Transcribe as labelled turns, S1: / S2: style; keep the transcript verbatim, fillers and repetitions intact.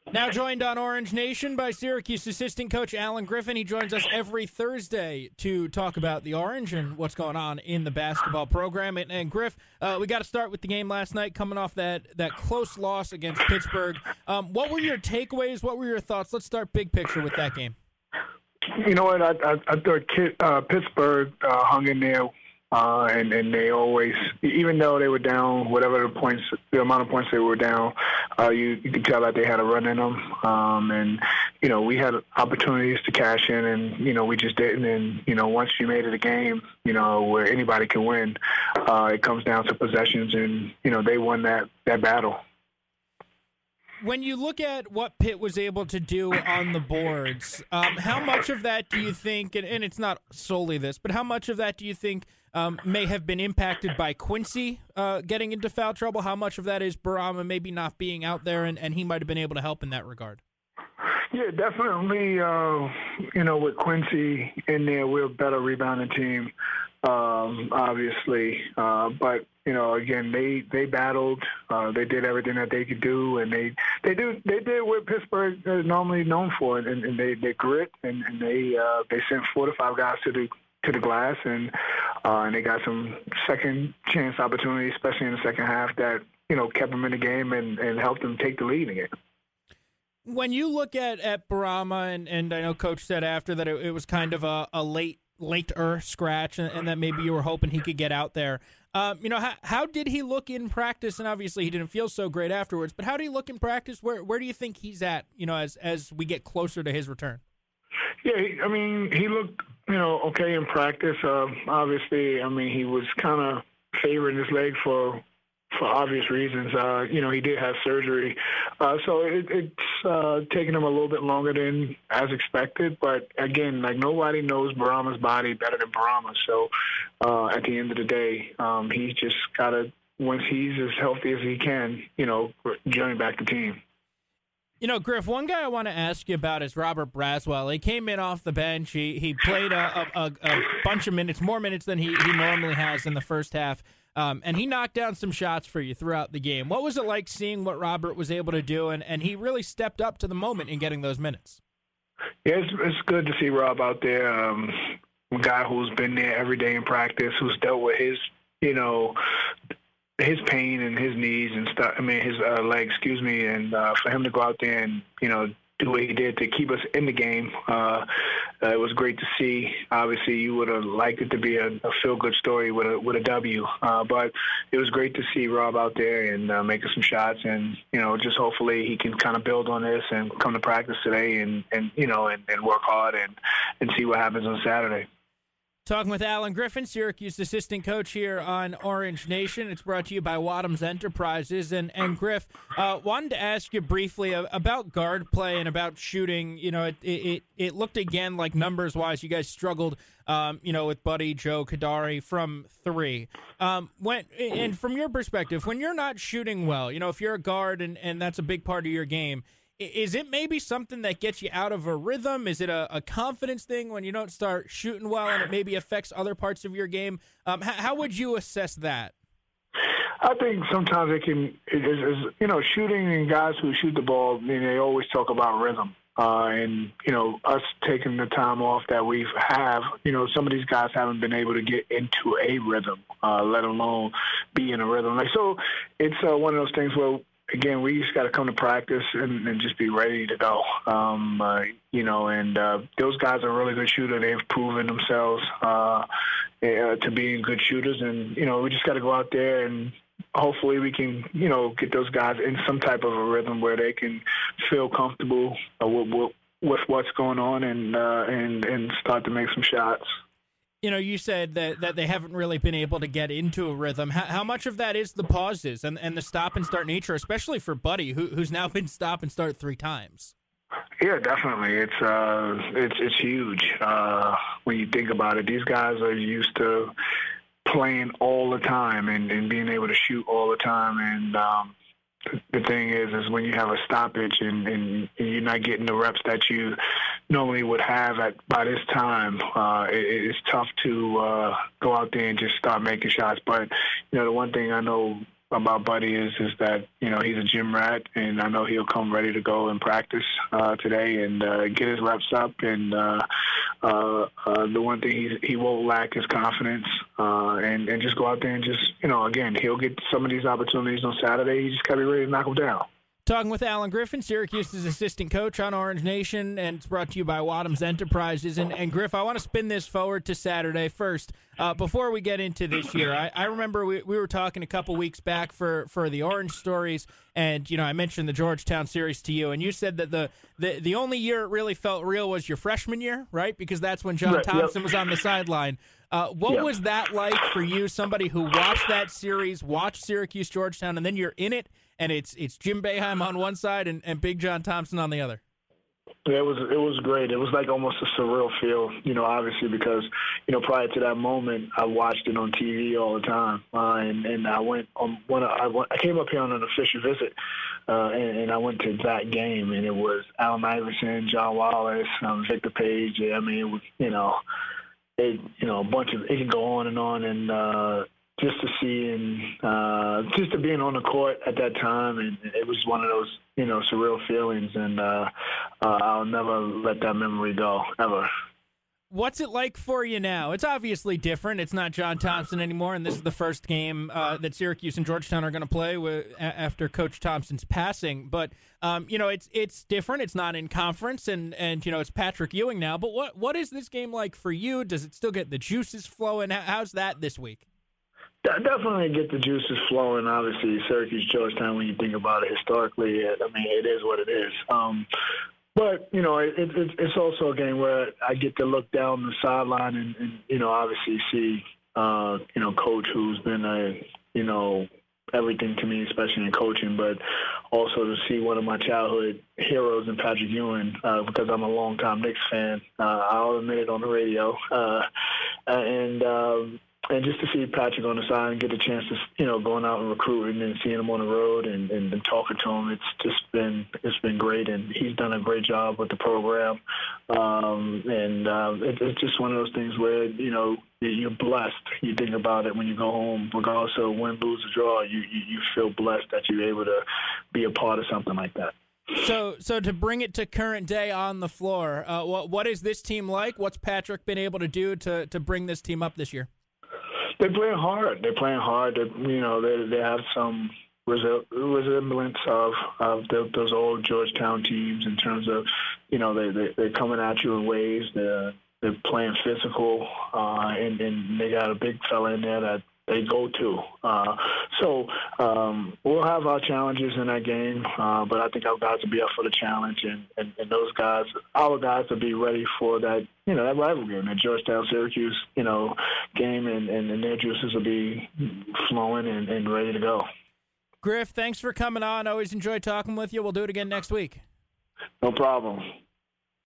S1: Now joined on Orange Nation by Syracuse assistant coach Alan Griffin. He joins us every Thursday to talk about the Orange and what's going on in the basketball program. And, and Griff, uh, we got to start with the game last night, coming off that, that close loss against Pittsburgh. Um, what were your takeaways? What were your thoughts? Let's start big picture with that game.
S2: You know what? I, I, I thought Kid, uh, Pittsburgh uh, hung in there. Uh, and, and they always, even though they were down, whatever the points, the amount of points they were down, uh, you, you could tell that they had a run in them. Um, and, you know, we had opportunities to cash in and, you know, we just didn't. And, you know, once you made it a game, you know, where anybody can win, uh, it comes down to possessions and, you know, they won that, that battle.
S1: When you look at what Pitt was able to do on the boards, um, how much of that do you think, and, and it's not solely this, but how much of that do you think um, may have been impacted by Quincy uh, getting into foul trouble? How much of that is Bourama maybe not being out there, and, and he might have been able to help in that regard?
S2: Yeah, definitely. Uh, you know, with Quincy in there, we're a better rebounding team, um, obviously. Uh, but you know, again, they they battled. Uh, they did everything that they could do, and they they do they did what Pittsburgh is normally known for, and, and they they grit and, and they uh, they sent four to five guys to the to the glass, and uh, and they got some second chance opportunities, especially in the second half, that you know kept them in the game and, and helped them take the lead again.
S1: When you look at, at Bourama, and, and I know Coach said after that it, it was kind of a, a late, later scratch, and, and that maybe you were hoping he could get out there. Um, you know, how, how did he look in practice? And obviously he didn't feel so great afterwards, but how did he look in practice? Where where do you think he's at, you know, as, as we get closer to his return?
S2: Yeah, he, I mean, he looked, you know, okay in practice. Uh, obviously, I mean, he was kind of favoring his leg for for obvious reasons. Uh, you know, he did have surgery. Uh, so it, it's uh, taken him a little bit longer than as expected. But, again, like nobody knows Bourama's body better than Bourama. So uh, at the end of the day, um, he's just got to, once he's as healthy as he can, you know, join back the team.
S1: You know, Griff, one guy I want to ask you about is Robert Braswell. He came in off the bench. He he played a, a, a bunch of minutes, more minutes than he, he normally has in the first half. Um, and he knocked down some shots for you throughout the game. What was it like seeing what Robert was able to do? And, and he really stepped up to the moment in getting those minutes.
S2: Yeah, it's, it's good to see Rob out there. Um, a guy who's been there every day in practice, who's dealt with his, you know, his pain and his knees and stuff. I mean, his uh, legs, excuse me. And uh, for him to go out there and, you know, do what he did to keep us in the game, uh, uh, it was great to see. Obviously, you would have liked it to be a, a feel-good story with a with a W, uh, but it was great to see Rob out there and uh, making some shots, and you know, just hopefully he can kind of build on this and come to practice today, and, and you know, and, and work hard and and see what happens on Saturday.
S1: Talking with Alan Griffin, Syracuse assistant coach here on Orange Nation. It's brought to you by Wadhams Enterprises. And, and Griff, uh, wanted to ask you briefly about guard play and about shooting. You know, it it, it looked again like numbers-wise you guys struggled, um, you know, with Buddy, Joe, Kadari from three. Um, when And from your perspective, when you're not shooting well, you know, if you're a guard and, and that's a big part of your game, is it maybe something that gets you out of a rhythm? Is it a, a confidence thing when you don't start shooting well and it maybe affects other parts of your game? Um, how, how would you assess that?
S2: I think sometimes it can, it is, is, you know, shooting and guys who shoot the ball, I mean, they always talk about rhythm. Uh, and, you know, us taking the time off that we have, you know, some of these guys haven't been able to get into a rhythm, uh, let alone be in a rhythm. Like, so it's uh, one of those things where, again, we just got to come to practice and, and just be ready to go. Um, uh, you know, and uh, those guys are really good shooters. They've proven themselves uh, uh, to being good shooters. And, you know, we just got to go out there and hopefully we can, you know, get those guys in some type of a rhythm where they can feel comfortable uh, with, with, with what's going on and, uh, and, and start to make some shots.
S1: You know, you said that, that they haven't really been able to get into a rhythm. How, how much of that is the pauses and, and the stop and start nature, especially for Buddy, who, who's now been stop and start three times?
S2: Yeah, definitely. It's uh, it's it's huge uh, when you think about it. These guys are used to playing all the time and, and being able to shoot all the time. And um, the thing is, is when you have a stoppage and, and you're not getting the reps that you normally would have at by this time, uh, it, it's tough to uh, go out there and just start making shots. But, you know, the one thing I know about Buddy is is that you know he's a gym rat, and I know he'll come ready to go and practice uh, today and uh, get his reps up. And uh, uh, uh, the one thing he he won't lack is confidence, uh, and and just go out there and just you know again he'll get some of these opportunities on Saturday. He just got to be ready to knock them down.
S1: Talking with Alan Griffin, Syracuse's assistant coach on Orange Nation, and it's brought to you by Wadhams Enterprises. And, and Griff, I want to spin this forward to Saturday first. Uh, before we get into this year, I, I remember we, we were talking a couple weeks back for, for the Orange Stories, and you know I mentioned the Georgetown series to you, and you said that the, the, the only year it really felt real was your freshman year, right? Because that's when John
S2: Right,
S1: Thompson
S2: yep.
S1: was on the sideline. Uh, what
S2: Yep.
S1: was that like for you, somebody who watched that series, watched Syracuse Georgetown, and then you're in it, and it's it's Jim Boeheim on one side and, and Big John Thompson on the other?
S2: It was it was great. It was like almost a surreal feel, you know, obviously because, you know, prior to that moment, I watched it on T V all the time, uh, and and I went on one. I went, I came up here on an official visit, uh, and, and I went to that game, and it was Allen Iverson, John Wallace, um, Victor Page. I mean, it was you know, it you know a bunch of it can go on and on, and uh, just to see and uh, just to being on the court at that time, and it was one of those you know surreal feelings, and uh, uh, I'll never let that memory go ever.
S1: What's it like for you now? It's obviously different. It's not John Thompson anymore, and this is the first game uh, that Syracuse and Georgetown are going to play with, a- after Coach Thompson's passing. But um, you know, it's it's different. It's not in conference, and, and you know, it's Patrick Ewing now. But what what is this game like for you? Does it still get the juices flowing? How- How's that this week?
S2: De- Definitely get the juices flowing. Obviously, Syracuse Georgetown. When you think about it historically, it, I mean, it is what it is. Um, but you know, it, it, it's also a game where I get to look down the sideline and, and you know, obviously see uh, you know, Coach, who's been a you know everything to me, especially in coaching, but also to see one of my childhood heroes in Patrick Ewing, uh, because I'm a longtime Knicks fan. Uh, I'll admit it on the radio, uh, and. Um, And just to see Patrick on the side and get the chance to, you know, going out and recruiting and seeing him on the road and, and, and talking to him, it's just been it's been great, and he's done a great job with the program. Um, and uh, it, it's just one of those things where you know you're blessed. You think about it when you go home, regardless of win, lose, or draw. You, you you feel blessed that you're able to be a part of something like that.
S1: So, so to bring it to current day on the floor, uh, what what is this team like? What's Patrick been able to do to to bring this team up this year?
S2: They're playing hard. They're playing hard. They, you know, they they have some resi- resemblance of of the, those old Georgetown teams in terms of, you know, they, they they're coming at you in ways. They're they're playing physical, uh, and and they got a big fella in there that they go to. Uh, so um, we'll have our challenges in that game, uh, but I think our guys will be up for the challenge, and, and, and those guys, our guys, will be ready for that, you know, that rivalry and that Georgetown-Syracuse, you know, game, and, and, and their juices will be flowing and, and ready to go.
S1: Griff, thanks for coming on. Always enjoy talking with you. We'll do it again next week.
S2: No problem.